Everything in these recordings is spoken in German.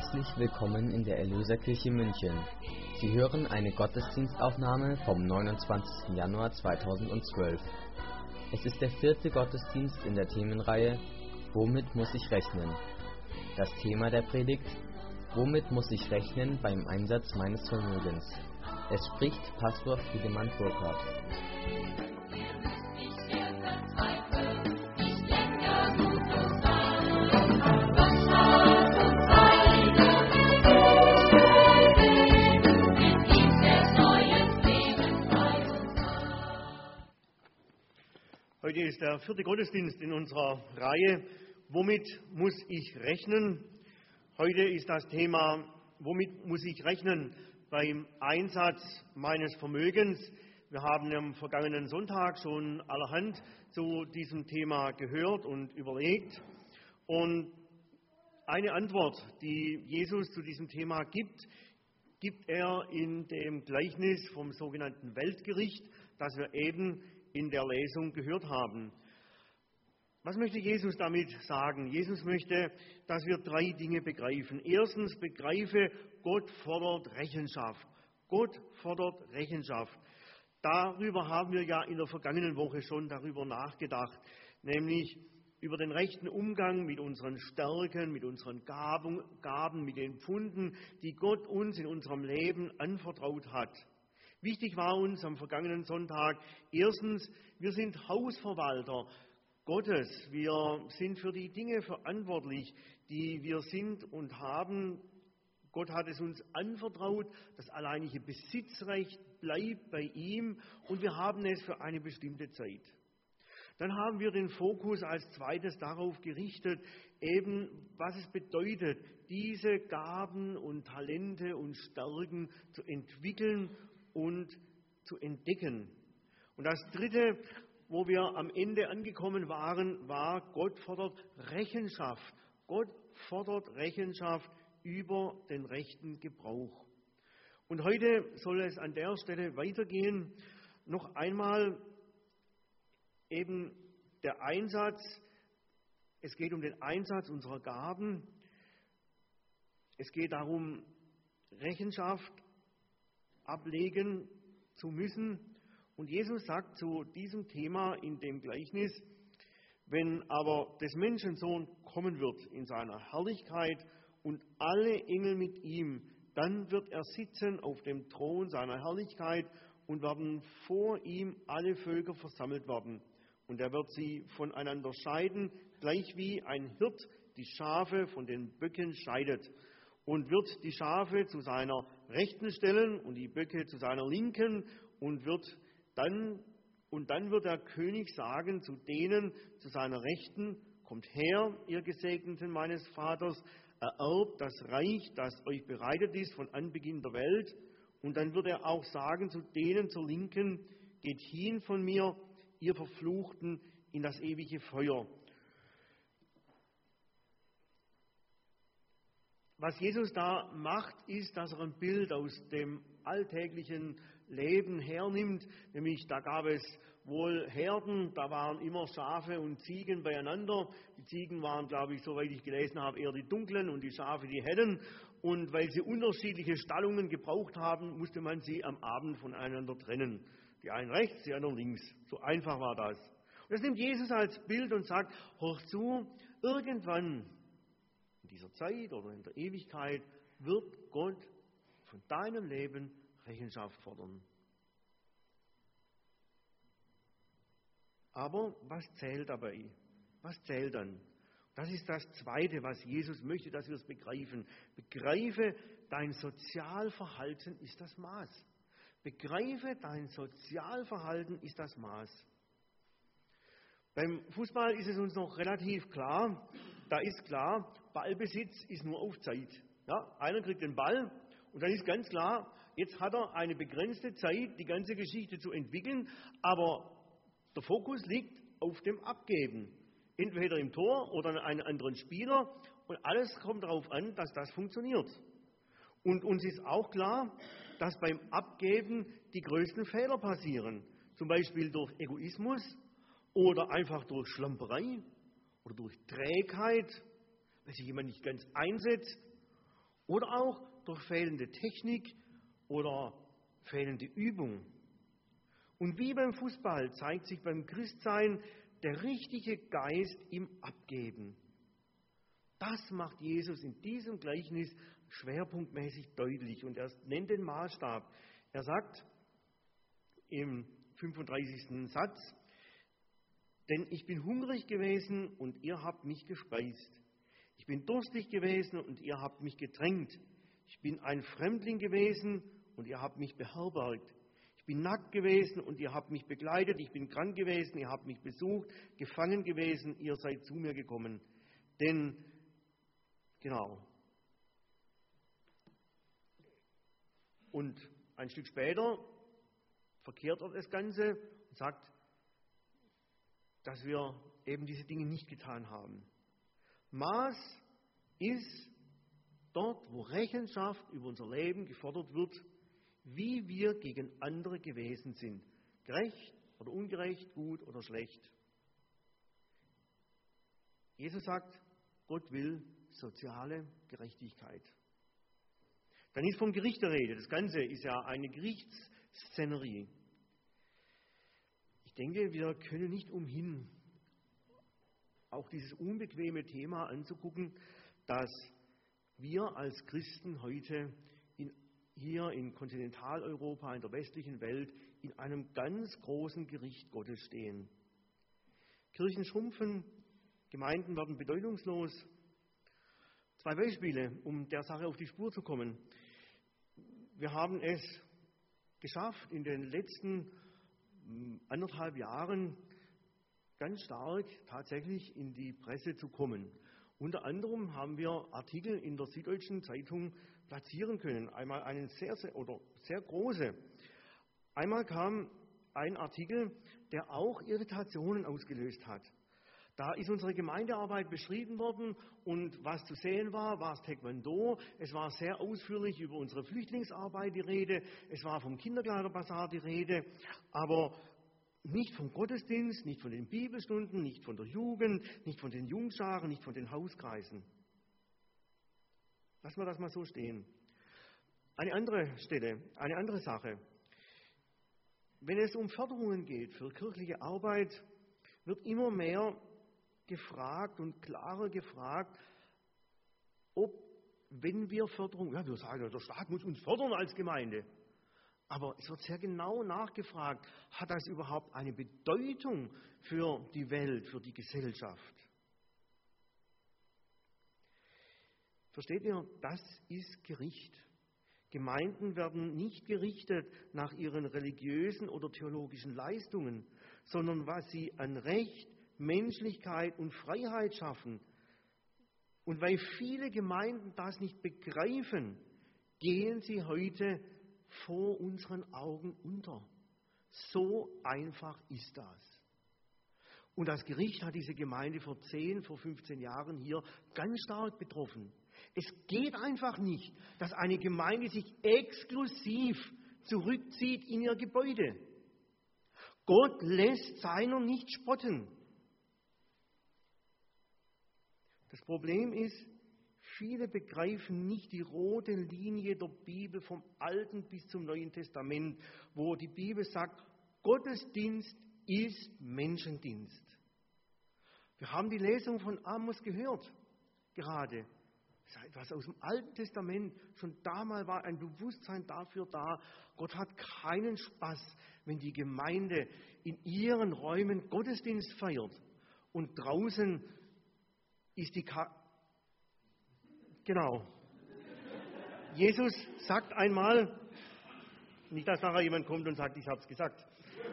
Herzlich willkommen in der Erlöserkirche München. Sie hören eine Gottesdienstaufnahme vom 29. Januar 2012. Es ist der 4. Gottesdienst in der Themenreihe Womit muss ich rechnen? Das Thema der Predigt: Womit muss ich rechnen beim Einsatz meines Vermögens? Es spricht Pastor Friedemann Burkhardt. Heute ist der 4. Gottesdienst in unserer Reihe Womit muss ich rechnen? Heute ist das Thema Womit muss ich rechnen beim Einsatz meines Vermögens? Wir haben am vergangenen Sonntag schon allerhand zu diesem Thema gehört und überlegt. Und eine Antwort, die Jesus zu diesem Thema gibt er in dem Gleichnis vom sogenannten Weltgericht, das wir eben in der Lesung gehört haben. Was möchte Jesus damit sagen? Jesus möchte, dass wir 3 Dinge begreifen. Erstens, begreife, Gott fordert Rechenschaft. Gott fordert Rechenschaft. Darüber haben wir ja in der vergangenen Woche schon darüber nachgedacht, nämlich über den rechten Umgang mit unseren Stärken, mit unseren Gaben, mit den Pfunden, die Gott uns in unserem Leben anvertraut hat. Wichtig war uns am vergangenen Sonntag, erstens, wir sind Hausverwalter Gottes. Wir sind für die Dinge verantwortlich, die wir sind und haben. Gott hat es uns anvertraut, das alleinige Besitzrecht bleibt bei ihm und wir haben es für eine bestimmte Zeit. Dann haben wir den Fokus als zweites darauf gerichtet, eben was es bedeutet, diese Gaben und Talente und Stärken zu entwickeln und zu entdecken. Und das dritte, wo wir am Ende angekommen waren, war, Gott fordert Rechenschaft. Gott fordert Rechenschaft über den rechten Gebrauch. Und heute soll es an der Stelle weitergehen. Noch einmal eben der Einsatz. Es geht um den Einsatz unserer Gaben. Es geht darum, Rechenschaft ablegen zu müssen. Und Jesus sagt zu diesem Thema in dem Gleichnis: Wenn aber des Menschensohn kommen wird in seiner Herrlichkeit und alle Engel mit ihm, dann wird er sitzen auf dem Thron seiner Herrlichkeit und werden vor ihm alle Völker versammelt werden. Und er wird sie voneinander scheiden, gleich wie ein Hirt die Schafe von den Böcken scheidet. Und wird die Schafe zu seiner Rechten stellen und die Böcke zu seiner Linken und dann wird der König sagen zu denen zu seiner Rechten: Kommt her, ihr Gesegneten meines Vaters, ererbt das Reich, das euch bereitet ist von Anbeginn der Welt. Und dann wird er auch sagen zu denen zur Linken: Geht hin von mir, ihr Verfluchten, in das ewige Feuer. Was Jesus da macht, ist, dass er ein Bild aus dem alltäglichen Leben hernimmt, nämlich da gab es wohl Herden, da waren immer Schafe und Ziegen beieinander. Die Ziegen waren, glaube ich, soweit ich gelesen habe, eher die dunklen und die Schafe die hellen. Und weil sie unterschiedliche Stallungen gebraucht haben, musste man sie am Abend voneinander trennen. Die einen rechts, die anderen links. So einfach war das. Und das nimmt Jesus als Bild und sagt: Hör zu, irgendwann in dieser Zeit oder in der Ewigkeit wird Gott von deinem Leben Rechenschaft fordern. Aber was zählt dabei? Was zählt dann? Das ist das Zweite, was Jesus möchte, dass wir es begreifen. Begreife, dein Sozialverhalten ist das Maß. Begreife, dein Sozialverhalten ist das Maß. Beim Fußball ist es uns noch relativ klar. Da ist klar, Ballbesitz ist nur auf Zeit. Ja, einer kriegt den Ball und dann ist ganz klar, jetzt hat er eine begrenzte Zeit, die ganze Geschichte zu entwickeln, aber der Fokus liegt auf dem Abgeben. Entweder im Tor oder an einen anderen Spieler, und alles kommt darauf an, dass das funktioniert. Und uns ist auch klar, dass beim Abgeben die größten Fehler passieren. Zum Beispiel durch Egoismus oder einfach durch Schlamperei oder durch Trägheit, weil sich jemand nicht ganz einsetzt oder auch durch fehlende Technik oder fehlende Übung. Und wie beim Fußball zeigt sich beim Christsein der richtige Geist im Abgeben. Das macht Jesus in diesem Gleichnis schwerpunktmäßig deutlich. Und er nennt den Maßstab. Er sagt im 35. Satz, denn ich bin hungrig gewesen und ihr habt mich gespeist. Ich bin durstig gewesen und ihr habt mich getränkt. Ich bin ein Fremdling gewesen und ihr habt mich beherbergt. Ich bin nackt gewesen und ihr habt mich begleitet. Ich bin krank gewesen, ihr habt mich besucht, gefangen gewesen, ihr seid zu mir gekommen. Denn, genau. Und ein Stück später verkehrt er das Ganze und sagt, dass wir eben diese Dinge nicht getan haben. Maß ist dort, wo Rechenschaft über unser Leben gefordert wird, wie wir gegen andere gewesen sind. Gerecht oder ungerecht, gut oder schlecht. Jesus sagt, Gott will soziale Gerechtigkeit. Dann ist vom Gericht der Rede. Das Ganze ist ja eine Gerichtsszenerie. Ich denke, wir können nicht umhin, auch dieses unbequeme Thema anzugucken, dass wir als Christen heute hier in Kontinentaleuropa, in der westlichen Welt, in einem ganz großen Gericht Gottes stehen. Kirchen schrumpfen, Gemeinden werden bedeutungslos. 2 Beispiele, um der Sache auf die Spur zu kommen. Wir haben es geschafft, in den letzten 1,5 Jahren ganz stark tatsächlich in die Presse zu kommen. Unter anderem haben wir Artikel in der Süddeutschen Zeitung platzieren können. Einmal einen sehr große. Einmal kam ein Artikel, der auch Irritationen ausgelöst hat. Da ist unsere Gemeindearbeit beschrieben worden und was zu sehen war es Taekwondo. Es war sehr ausführlich über unsere Flüchtlingsarbeit die Rede. Es war vom Kinderkleiderbasar die Rede. Aber nicht vom Gottesdienst, nicht von den Bibelstunden, nicht von der Jugend, nicht von den Jungscharen, nicht von den Hauskreisen. Lassen wir das mal so stehen. Eine andere Sache. Wenn es um Förderungen geht für kirchliche Arbeit, wird immer mehr gefragt und klarer gefragt, ob, wenn wir Förderung, wir sagen, der Staat muss uns fördern als Gemeinde. Aber es wird sehr genau nachgefragt, hat das überhaupt eine Bedeutung für die Welt, für die Gesellschaft? Versteht ihr, das ist Gericht. Gemeinden werden nicht gerichtet nach ihren religiösen oder theologischen Leistungen, sondern was sie an Recht, Menschlichkeit und Freiheit schaffen. Und weil viele Gemeinden das nicht begreifen, gehen sie heute vor unseren Augen unter. So einfach ist das. Und das Gericht hat diese Gemeinde vor 10, vor 15 Jahren hier ganz stark betroffen. Es geht einfach nicht, dass eine Gemeinde sich exklusiv zurückzieht in ihr Gebäude. Gott lässt seiner nicht spotten. Das Problem ist, viele begreifen nicht die rote Linie der Bibel vom Alten bis zum Neuen Testament, wo die Bibel sagt, Gottesdienst ist Menschendienst. Wir haben die Lesung von Amos gehört, gerade. Das ist etwas aus dem Alten Testament. Schon damals war ein Bewusstsein dafür da, Gott hat keinen Spaß, wenn die Gemeinde in ihren Räumen Gottesdienst feiert und draußen ist die Genau. Jesus sagt einmal, nicht, dass nachher jemand kommt und sagt, ich habe es gesagt.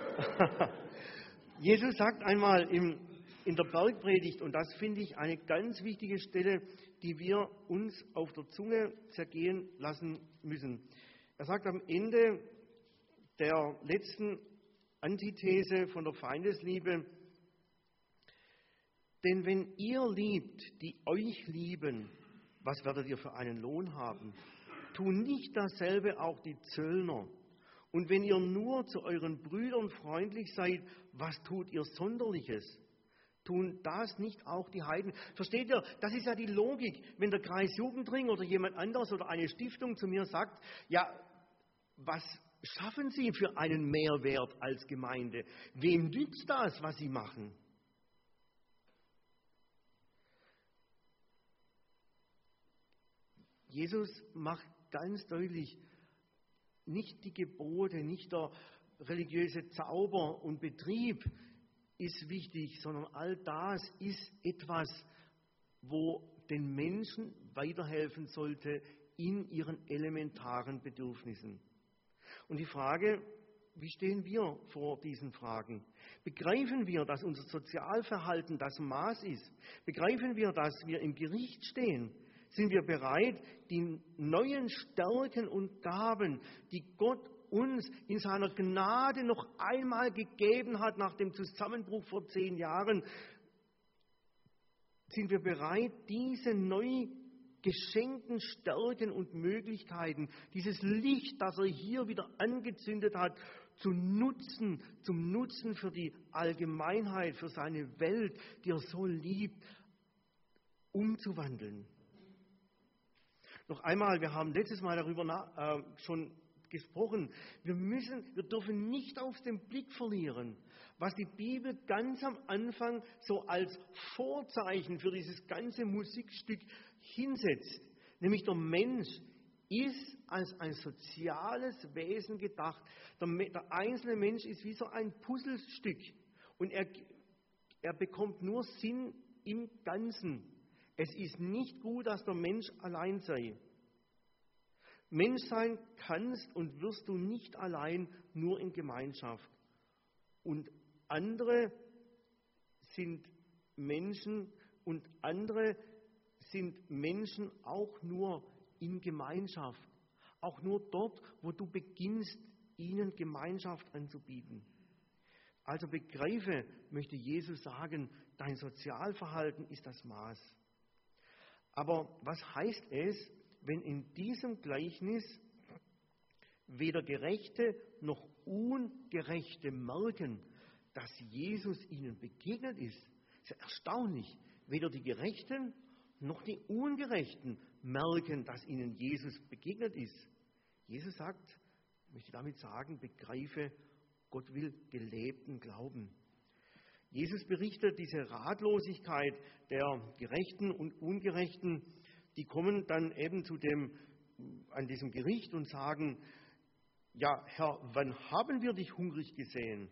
Jesus sagt einmal in der Bergpredigt, und das finde ich eine ganz wichtige Stelle, die wir uns auf der Zunge zergehen lassen müssen. Er sagt am Ende der letzten Antithese von der Feindesliebe, denn wenn ihr liebt, die euch lieben, was werdet ihr für einen Lohn haben? Tun nicht dasselbe auch die Zöllner? Und wenn ihr nur zu euren Brüdern freundlich seid, was tut ihr Sonderliches? Tun das nicht auch die Heiden? Versteht ihr, das ist ja die Logik. Wenn der Kreis Jugendring oder jemand anderes oder eine Stiftung zu mir sagt, ja, was schaffen Sie für einen Mehrwert als Gemeinde? Wem nützt das, was Sie machen? Jesus macht ganz deutlich, nicht die Gebote, nicht der religiöse Zauber und Betrieb ist wichtig, sondern all das ist etwas, wo den Menschen weiterhelfen sollte in ihren elementaren Bedürfnissen. Und die Frage, wie stehen wir vor diesen Fragen? Begreifen wir, dass unser Sozialverhalten das Maß ist? Begreifen wir, dass wir im Gericht stehen? Sind wir bereit, die neuen Stärken und Gaben, die Gott uns in seiner Gnade noch einmal gegeben hat nach dem Zusammenbruch vor 10 Jahren, sind wir bereit, diese neu geschenkten Stärken und Möglichkeiten, dieses Licht, das er hier wieder angezündet hat, zu nutzen, zum Nutzen für die Allgemeinheit, für seine Welt, die er so liebt, umzuwandeln. Noch einmal, wir haben letztes Mal darüber schon gesprochen, wir dürfen nicht aus dem Blick verlieren, was die Bibel ganz am Anfang so als Vorzeichen für dieses ganze Musikstück hinsetzt. Nämlich der Mensch ist als ein soziales Wesen gedacht. Der einzelne Mensch ist wie so ein Puzzlestück und er bekommt nur Sinn im Ganzen. Es ist nicht gut, dass der Mensch allein sei. Mensch sein kannst und wirst du nicht allein, nur in Gemeinschaft. Und andere sind Menschen und andere sind Menschen auch nur in Gemeinschaft. Auch nur dort, wo du beginnst, ihnen Gemeinschaft anzubieten. Also begreife, möchte Jesus sagen, dein Sozialverhalten ist das Maß. Aber was heißt es, wenn in diesem Gleichnis weder Gerechte noch Ungerechte merken, dass Jesus ihnen begegnet ist? Das ist ja erstaunlich. Weder die Gerechten noch die Ungerechten merken, dass ihnen Jesus begegnet ist. Jesus sagt, ich möchte damit sagen, begreife, Gott will gelebten Glauben. Jesus berichtet diese Ratlosigkeit der Gerechten und Ungerechten, die kommen dann eben an diesem Gericht und sagen, ja Herr, wann haben wir dich hungrig gesehen?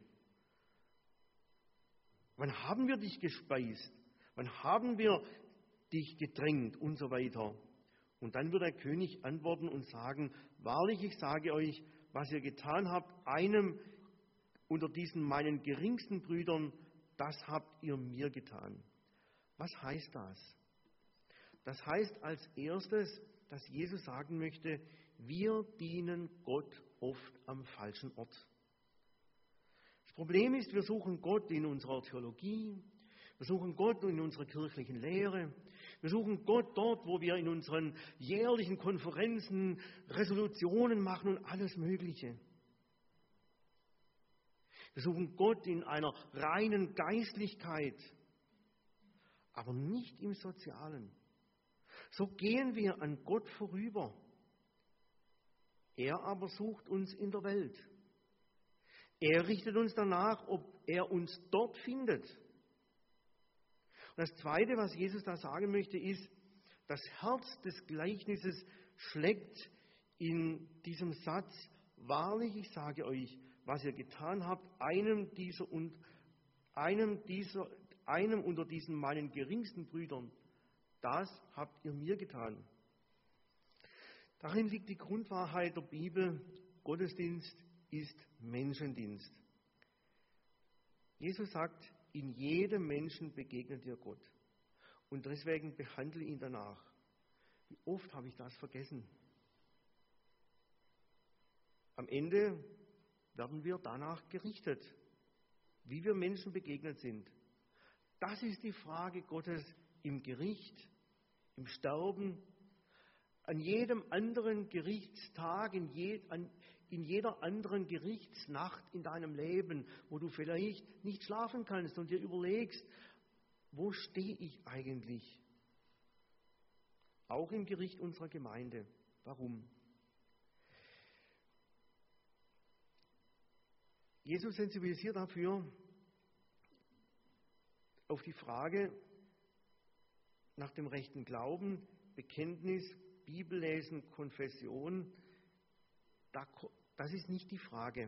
Wann haben wir dich gespeist? Wann haben wir dich gedrängt und so weiter? Und dann wird der König antworten und sagen, wahrlich, ich sage euch, was ihr getan habt, einem unter diesen meinen geringsten Brüdern, das habt ihr mir getan. Was heißt das? Das heißt als erstes, dass Jesus sagen möchte, wir dienen Gott oft am falschen Ort. Das Problem ist, wir suchen Gott in unserer Theologie, wir suchen Gott in unserer kirchlichen Lehre, wir suchen Gott dort, wo wir in unseren jährlichen Konferenzen Resolutionen machen und alles Mögliche. Wir suchen Gott in einer reinen Geistlichkeit, aber nicht im Sozialen. So gehen wir an Gott vorüber. Er aber sucht uns in der Welt. Er richtet uns danach, ob er uns dort findet. Und das Zweite, was Jesus da sagen möchte, ist, das Herz des Gleichnisses schlägt in diesem Satz, wahrlich, ich sage euch, was ihr getan habt, einem unter diesen meinen geringsten Brüdern, das habt ihr mir getan. Darin liegt die Grundwahrheit der Bibel, Gottesdienst ist Menschendienst. Jesus sagt, in jedem Menschen begegnet dir Gott. Und deswegen behandle ihn danach. Wie oft habe ich das vergessen? Am Ende werden wir danach gerichtet, wie wir Menschen begegnet sind. Das ist die Frage Gottes im Gericht, im Sterben, an jedem anderen Gerichtstag, in jeder anderen Gerichtsnacht in deinem Leben, wo du vielleicht nicht schlafen kannst und dir überlegst, wo stehe ich eigentlich? Auch im Gericht unserer Gemeinde. Warum? Jesus sensibilisiert dafür auf die Frage nach dem rechten Glauben, Bekenntnis, Bibellesen, Konfession. Das ist nicht die Frage.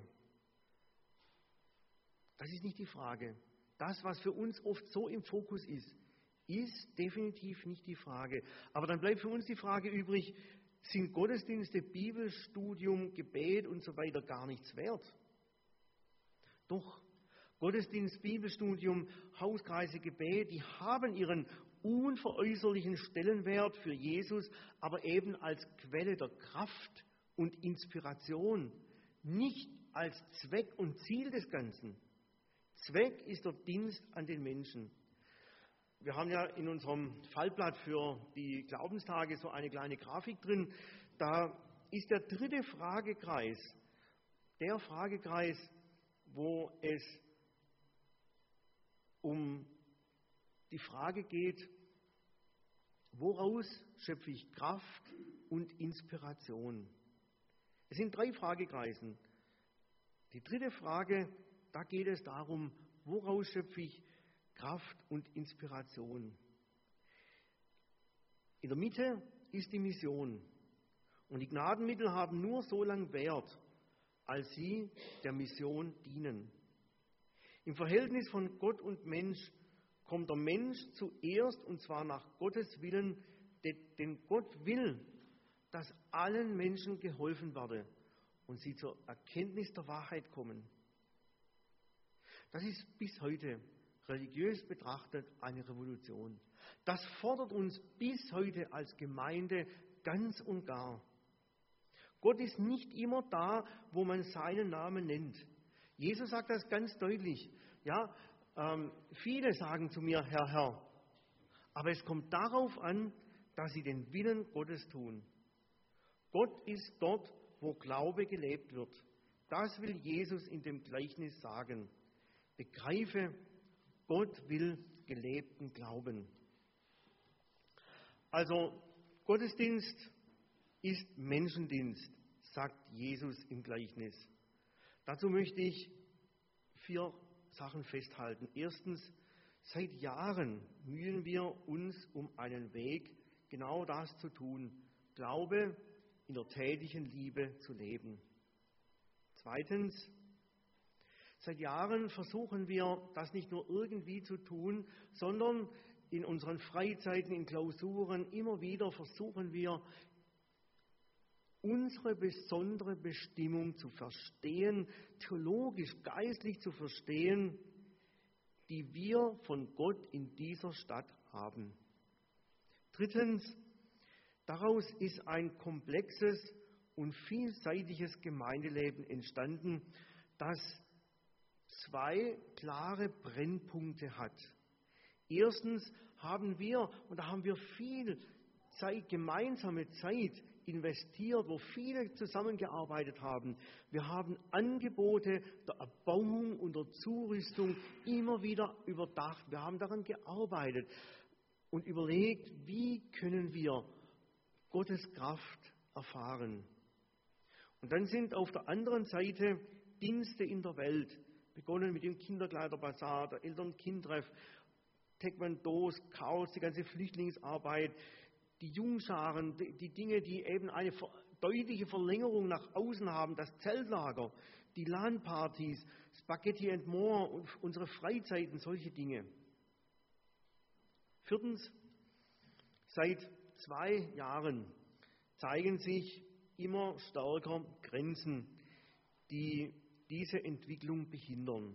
Das ist nicht die Frage. Das, was für uns oft so im Fokus ist definitiv nicht die Frage. Aber dann bleibt für uns die Frage übrig, sind Gottesdienste, Bibelstudium, Gebet und so weiter gar nichts wert? Doch, Gottesdienst, Bibelstudium, Hauskreise, Gebet, die haben ihren unveräußerlichen Stellenwert für Jesus, aber eben als Quelle der Kraft und Inspiration, nicht als Zweck und Ziel des Ganzen. Zweck ist der Dienst an den Menschen. Wir haben ja in unserem Fallblatt für die Glaubenstage so eine kleine Grafik drin. Da ist der dritte Fragekreis, der Fragekreis, wo es um die Frage geht, woraus schöpfe ich Kraft und Inspiration? Es sind 3 Fragekreisen. Die dritte Frage, da geht es darum, woraus schöpfe ich Kraft und Inspiration? In der Mitte ist die Mission. Und die Gnadenmittel haben nur so lange Wert, als sie der Mission dienen. Im Verhältnis von Gott und Mensch kommt der Mensch zuerst, und zwar nach Gottes Willen, denn Gott will, dass allen Menschen geholfen werde und sie zur Erkenntnis der Wahrheit kommen. Das ist bis heute religiös betrachtet eine Revolution. Das fordert uns bis heute als Gemeinde ganz und gar. Gott ist nicht immer da, wo man seinen Namen nennt. Jesus sagt das ganz deutlich. Ja, viele sagen zu mir, Herr, Herr. Aber es kommt darauf an, dass sie den Willen Gottes tun. Gott ist dort, wo Glaube gelebt wird. Das will Jesus in dem Gleichnis sagen. Begreife, Gott will gelebten Glauben. Also, Gottesdienst ist Menschendienst, sagt Jesus im Gleichnis. Dazu möchte ich 4 Sachen festhalten. Erstens, seit Jahren mühen wir uns um einen Weg, genau das zu tun, Glaube in der tätigen Liebe zu leben. Zweitens, seit Jahren versuchen wir, das nicht nur irgendwie zu tun, sondern in unseren Freizeiten, in Klausuren, immer wieder versuchen wir, unsere besondere Bestimmung zu verstehen, theologisch, geistlich zu verstehen, die wir von Gott in dieser Stadt haben. Drittens, daraus ist ein komplexes und vielseitiges Gemeindeleben entstanden, das 2 klare Brennpunkte hat. Erstens haben wir, und da haben wir viel Zeit, gemeinsame Zeit investiert, wo viele zusammengearbeitet haben. Wir haben Angebote der Erbauung und der Zurüstung immer wieder überdacht. Wir haben daran gearbeitet und überlegt, wie können wir Gottes Kraft erfahren. Und dann sind auf der anderen Seite Dienste in der Welt, begonnen mit dem Kinderkleiderbazar, der Eltern-Kind-Treff, Taekwondos, Chaos, die ganze Flüchtlingsarbeit, die Jungscharen, die Dinge, die eben eine deutliche Verlängerung nach außen haben, das Zeltlager, die LAN-Partys, Spaghetti and More und unsere Freizeiten, solche Dinge. Viertens, seit 2 Jahren zeigen sich immer stärker Grenzen, die diese Entwicklung behindern.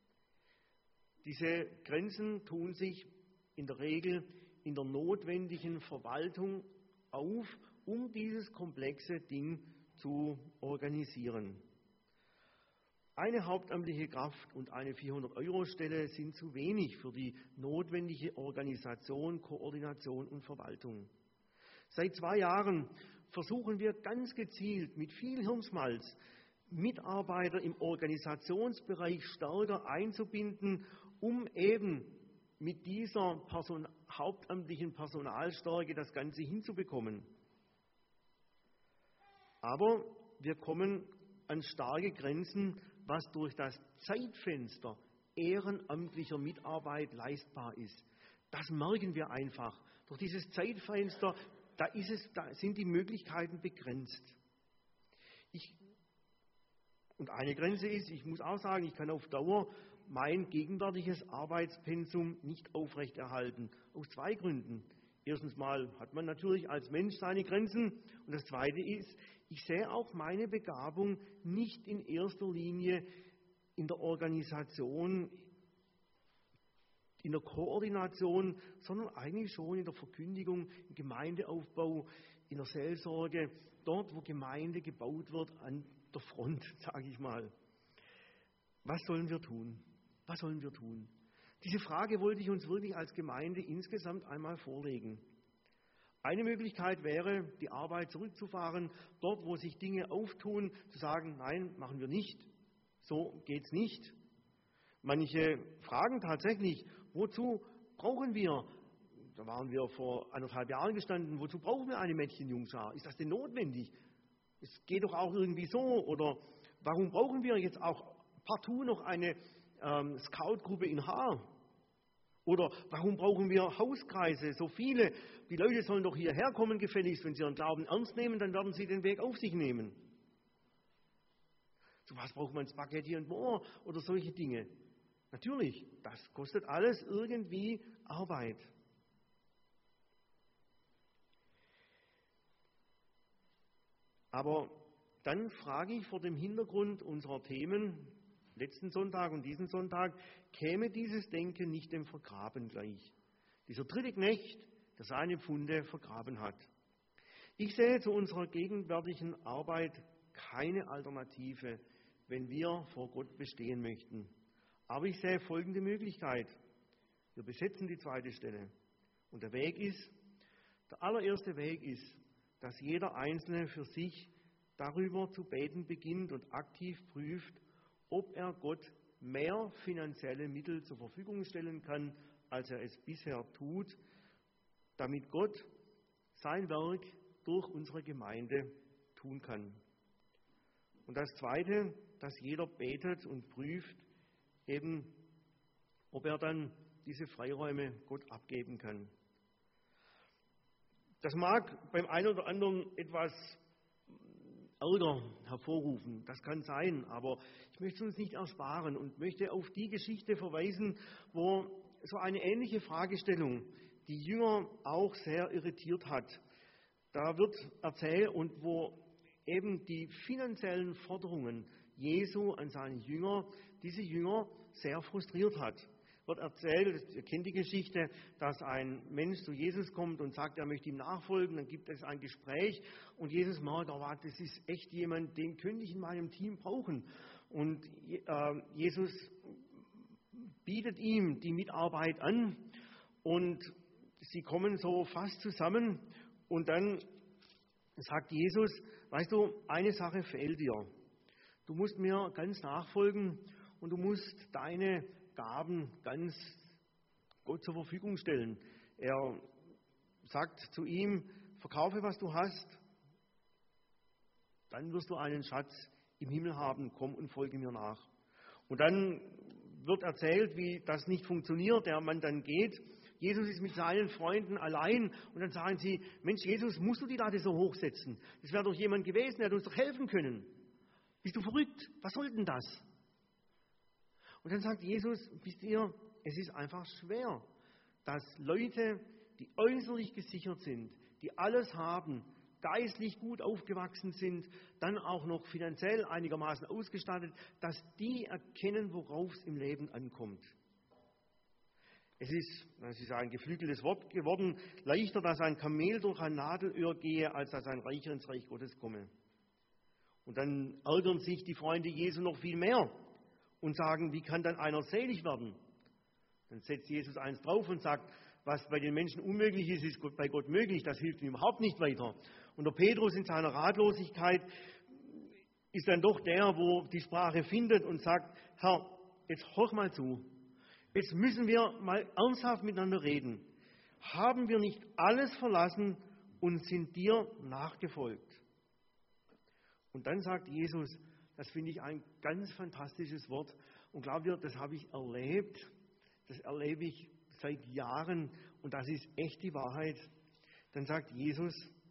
Diese Grenzen tun sich in der Regel in der notwendigen Verwaltung auf, um dieses komplexe Ding zu organisieren. Eine hauptamtliche Kraft und eine 400-Euro-Stelle sind zu wenig für die notwendige Organisation, Koordination und Verwaltung. Seit 2 Jahren versuchen wir ganz gezielt mit viel Hirnschmalz Mitarbeiter im Organisationsbereich stärker einzubinden, um eben mit dieser hauptamtlichen Personalstärke das Ganze hinzubekommen. Aber wir kommen an starke Grenzen, was durch das Zeitfenster ehrenamtlicher Mitarbeit leistbar ist. Das merken wir einfach. Durch dieses Zeitfenster, da sind die Möglichkeiten begrenzt. Und eine Grenze ist, ich muss auch sagen, ich kann auf Dauer mein gegenwärtiges Arbeitspensum nicht aufrechterhalten. Aus zwei Gründen. Erstens mal hat man natürlich als Mensch seine Grenzen. Und das Zweite ist, ich sehe auch meine Begabung nicht in erster Linie in der Organisation, in der Koordination, sondern eigentlich schon in der Verkündigung, im Gemeindeaufbau, in der Seelsorge, dort, wo Gemeinde gebaut wird, an der Front, sage ich mal. Was sollen wir tun? Was sollen wir tun? Diese Frage wollte ich uns wirklich als Gemeinde insgesamt einmal vorlegen. Eine Möglichkeit wäre, die Arbeit zurückzufahren, dort, wo sich Dinge auftun, zu sagen, nein, machen wir nicht, so geht's nicht. Manche fragen tatsächlich, wozu brauchen wir, da waren wir vor 1,5 Jahren gestanden, wozu brauchen wir eine Mädchenjungschar? Ist das denn notwendig? Es geht doch auch irgendwie so. Oder warum brauchen wir jetzt auch partout noch eine Scout-Gruppe in Haar? Oder warum brauchen wir Hauskreise, so viele? Die Leute sollen doch hierher kommen gefälligst. Wenn sie ihren Glauben ernst nehmen, dann werden sie den Weg auf sich nehmen. So was braucht man Spaghetti und More oder solche Dinge. Natürlich, das kostet alles irgendwie Arbeit. Aber dann frage ich vor dem Hintergrund unserer Themen, letzten Sonntag und diesen Sonntag, käme dieses Denken nicht dem Vergraben gleich? Dieser dritte Knecht, der seine Pfunde vergraben hat. Ich sehe zu unserer gegenwärtigen Arbeit keine Alternative, wenn wir vor Gott bestehen möchten. Aber ich sehe folgende Möglichkeit. Wir besetzen die zweite Stelle. Und der allererste Weg ist, dass jeder Einzelne für sich darüber zu beten beginnt und aktiv prüft, ob er Gott mehr finanzielle Mittel zur Verfügung stellen kann, als er es bisher tut, damit Gott sein Werk durch unsere Gemeinde tun kann. Und das Zweite, dass jeder betet und prüft, eben, ob er dann diese Freiräume Gott abgeben kann. Das mag beim einen oder anderen etwas Ärger hervorrufen, das kann sein, aber ich möchte es uns nicht ersparen und möchte auf die Geschichte verweisen, wo so eine ähnliche Fragestellung die Jünger auch sehr irritiert hat. Da wird erzählt und wo eben die finanziellen Forderungen Jesu an seine Jünger, diese Jünger sehr frustriert hat. Wird erzählt, ihr kennt die Geschichte, dass ein Mensch zu Jesus kommt und sagt, er möchte ihm nachfolgen, dann gibt es ein Gespräch und Jesus merkt, oh, das ist echt jemand, den könnte ich in meinem Team brauchen. Und Jesus bietet ihm die Mitarbeit an und sie kommen so fast zusammen und dann sagt Jesus, weißt du, eine Sache fehlt dir. Du musst mir ganz nachfolgen und du musst deine Gaben ganz Gott zur Verfügung stellen. Er sagt zu ihm, verkaufe, was du hast, dann wirst du einen Schatz im Himmel haben, komm und folge mir nach. Und dann wird erzählt, wie das nicht funktioniert, der Mann dann geht. Jesus ist mit seinen Freunden allein und dann sagen sie, Mensch, Jesus, musst du die Latte so hochsetzen? Das wäre doch jemand gewesen, der hat uns doch helfen können. Bist du verrückt? Was soll denn das? Und dann sagt Jesus, wisst ihr, es ist einfach schwer, dass Leute, die äußerlich gesichert sind, die alles haben, geistlich gut aufgewachsen sind, dann auch noch finanziell einigermaßen ausgestattet, dass die erkennen, worauf es im Leben ankommt. Es ist ein geflügeltes Wort geworden, leichter, dass ein Kamel durch ein Nadelöhr gehe, als dass ein Reicher ins Reich Gottes komme. Und dann ärgern sich die Freunde Jesu noch viel mehr und sagen, wie kann dann einer selig werden? Dann setzt Jesus eins drauf und sagt, was bei den Menschen unmöglich ist, ist bei Gott möglich. Das hilft ihm überhaupt nicht weiter. Und der Petrus in seiner Ratlosigkeit ist dann doch der, wo die Sprache findet und sagt, Herr, jetzt horch mal zu. Jetzt müssen wir mal ernsthaft miteinander reden. Haben wir nicht alles verlassen und sind dir nachgefolgt? Und dann sagt Jesus, das finde ich ein ganz fantastisches Wort. Und glaubt ihr, das habe ich erlebt. Das erlebe ich seit Jahren. Und das ist echt die Wahrheit. Dann sagt Jesus,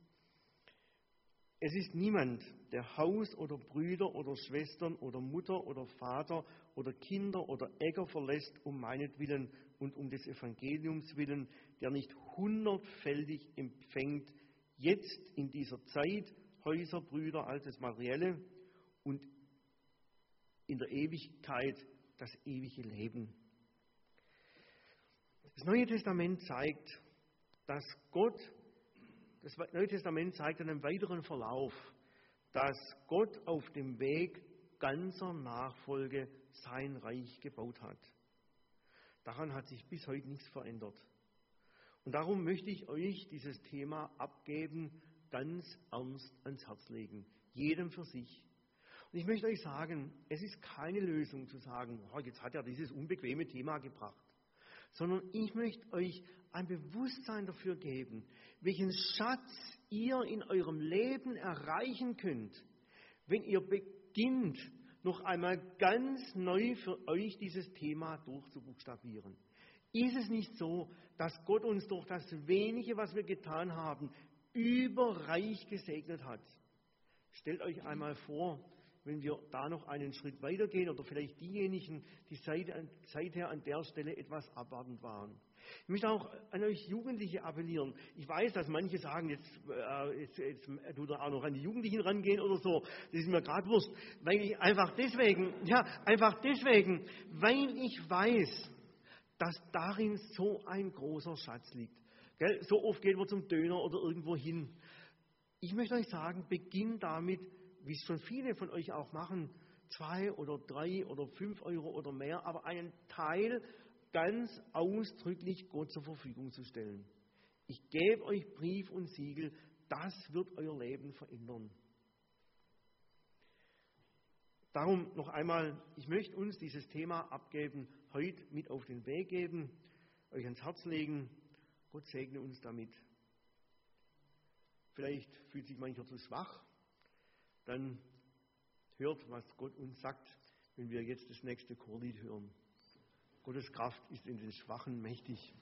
es ist niemand, der Haus oder Brüder oder Schwestern oder Mutter oder Vater oder Kinder oder Äcker verlässt um meinetwillen und um des Evangeliums willen, der nicht 100-fältig empfängt, jetzt in dieser Zeit, Häuser, Brüder, altes Materielle und in der Ewigkeit das ewige Leben. Das Neue Testament zeigt, dass das Neue Testament zeigt einen weiteren Verlauf, dass Gott auf dem Weg ganzer Nachfolge sein Reich gebaut hat. Daran hat sich bis heute nichts verändert. Und darum möchte ich euch dieses Thema abgeben, ganz ernst ans Herz legen, jedem für sich. Und ich möchte euch sagen, es ist keine Lösung zu sagen, oh, jetzt hat er dieses unbequeme Thema gebracht, sondern ich möchte euch ein Bewusstsein dafür geben, welchen Schatz ihr in eurem Leben erreichen könnt, wenn ihr beginnt, noch einmal ganz neu für euch dieses Thema durchzubuchstabieren. Ist es nicht so, dass Gott uns durch das Wenige, was wir getan haben, überreich gesegnet hat? Stellt euch einmal vor, wenn wir da noch einen Schritt weitergehen oder vielleicht diejenigen, die seither an der Stelle etwas abwartend waren. Ich möchte auch an euch Jugendliche appellieren. Ich weiß, dass manche sagen, jetzt tut er auch noch an die Jugendlichen rangehen oder so. Das ist mir gerade wurscht. Einfach deswegen, weil ich weiß, dass darin so ein großer Schatz liegt. Gell? So oft geht man zum Döner oder irgendwo hin. Ich möchte euch sagen, beginnt damit, wie es schon viele von euch auch machen, 2 oder 3 oder 5 Euro oder mehr, aber einen Teil ganz ausdrücklich Gott zur Verfügung zu stellen. Ich gebe euch Brief und Siegel, das wird euer Leben verändern. Darum noch einmal, ich möchte uns dieses Thema abgeben, heute mit auf den Weg geben, euch ans Herz legen. Gott segne uns damit. Vielleicht fühlt sich mancher zu schwach. Dann hört, was Gott uns sagt, wenn wir jetzt das nächste Chorlied hören. Gottes Kraft ist in den Schwachen mächtig.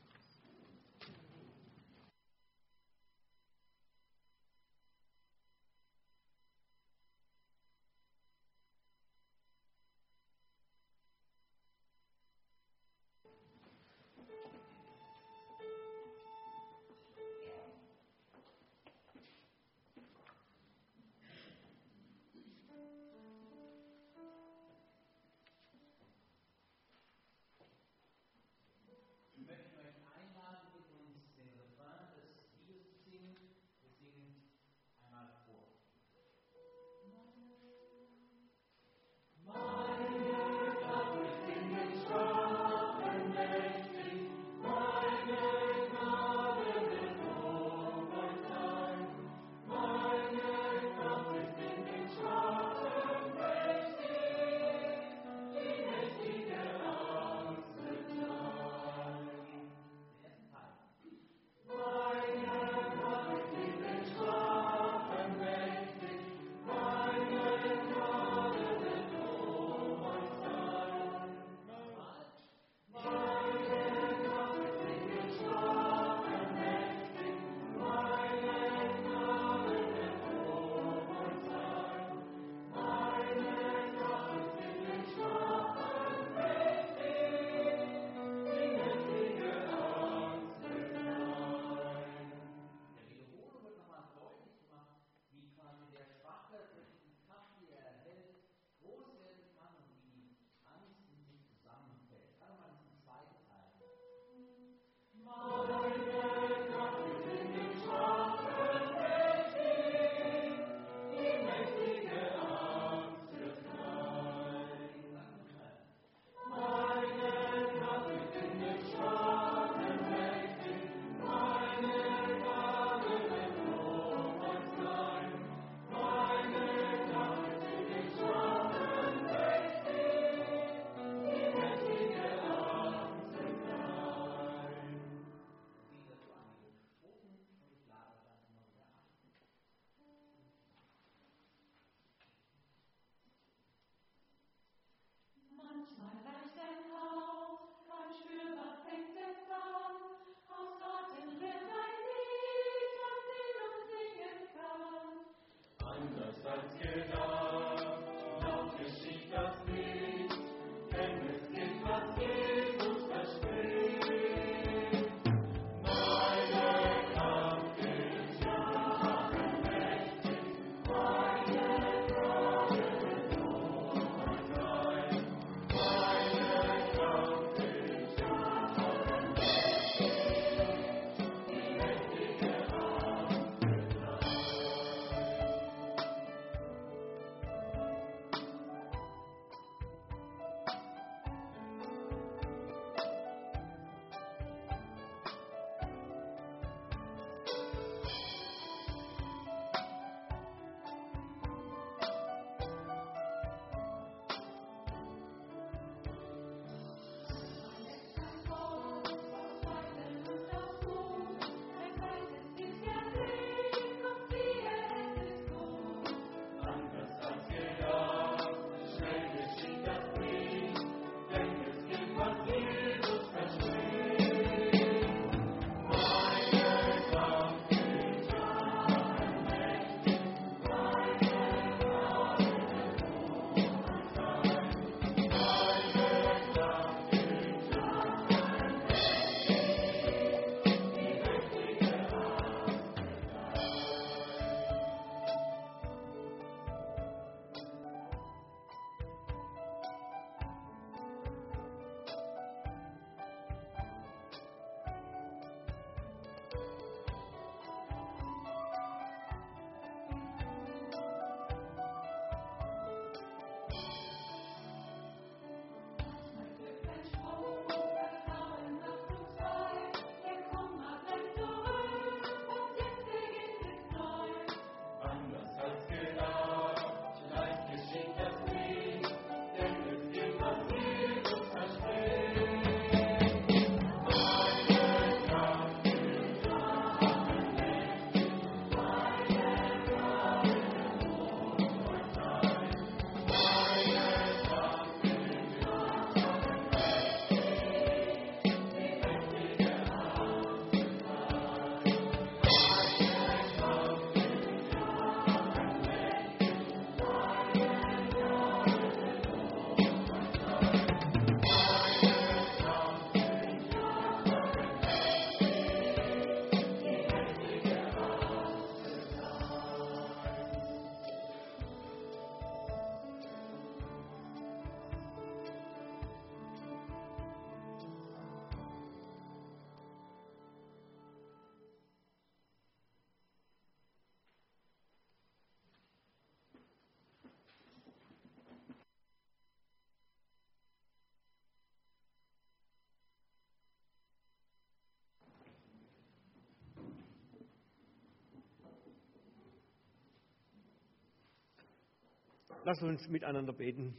Lass uns miteinander beten.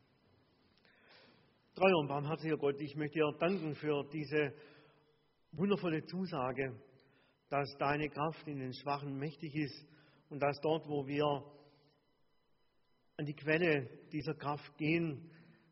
Treuer und barmherziger Gott, ich möchte dir danken für diese wundervolle Zusage, dass deine Kraft in den Schwachen mächtig ist und dass dort, wo wir an die Quelle dieser Kraft gehen,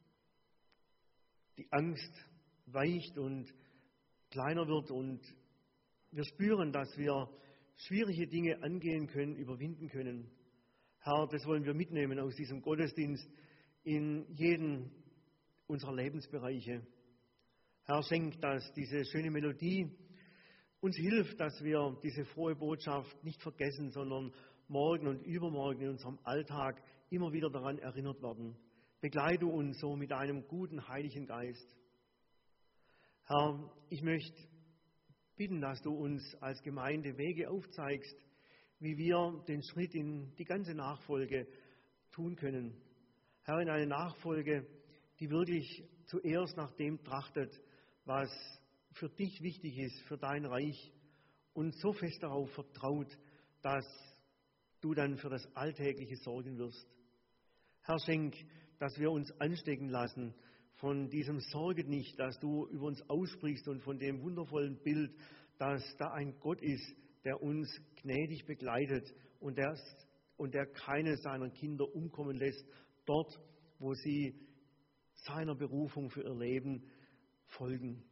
die Angst weicht und kleiner wird und wir spüren, dass wir schwierige Dinge angehen können, überwinden können. Herr, das wollen wir mitnehmen aus diesem Gottesdienst in jeden unserer Lebensbereiche. Herr, schenk, dass diese schöne Melodie uns hilft, dass wir diese frohe Botschaft nicht vergessen, sondern morgen und übermorgen in unserem Alltag immer wieder daran erinnert werden. Begleite uns so mit deinem guten Heiligen Geist. Herr, ich möchte bitten, dass du uns als Gemeinde Wege aufzeigst, wie wir den Schritt in die ganze Nachfolge tun können. Herr, in eine Nachfolge, die wirklich zuerst nach dem trachtet, was für dich wichtig ist, für dein Reich und so fest darauf vertraut, dass du dann für das Alltägliche sorgen wirst. Herr, schenk, dass wir uns anstecken lassen von diesem Sorge nicht, dass du über uns aussprichst und von dem wundervollen Bild, dass da ein Gott ist, der uns gnädig begleitet und der keine seiner Kinder umkommen lässt, dort, wo sie seiner Berufung für ihr Leben folgen.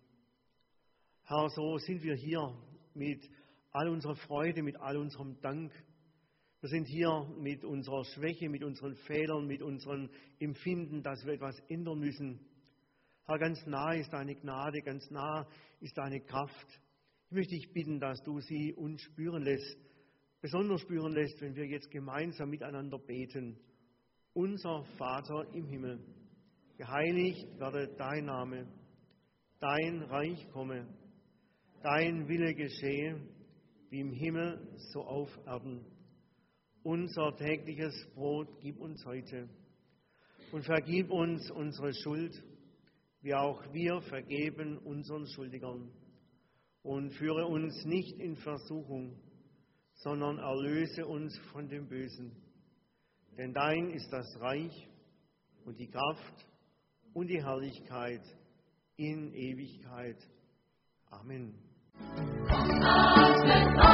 Herr, so sind wir hier mit all unserer Freude, mit all unserem Dank. Wir sind hier mit unserer Schwäche, mit unseren Fehlern, mit unserem Empfinden, dass wir etwas ändern müssen. Herr, ganz nah ist deine Gnade, ganz nah ist deine Kraft. Ich möchte dich bitten, dass du sie uns spüren lässt, besonders spüren lässt, wenn wir jetzt gemeinsam miteinander beten. Unser Vater im Himmel, geheiligt werde dein Name, dein Reich komme, dein Wille geschehe, wie im Himmel, so auf Erden. Unser tägliches Brot gib uns heute und vergib uns unsere Schuld, wie auch wir vergeben unseren Schuldigern. Und führe uns nicht in Versuchung, sondern erlöse uns von dem Bösen. Denn dein ist das Reich und die Kraft und die Herrlichkeit in Ewigkeit. Amen.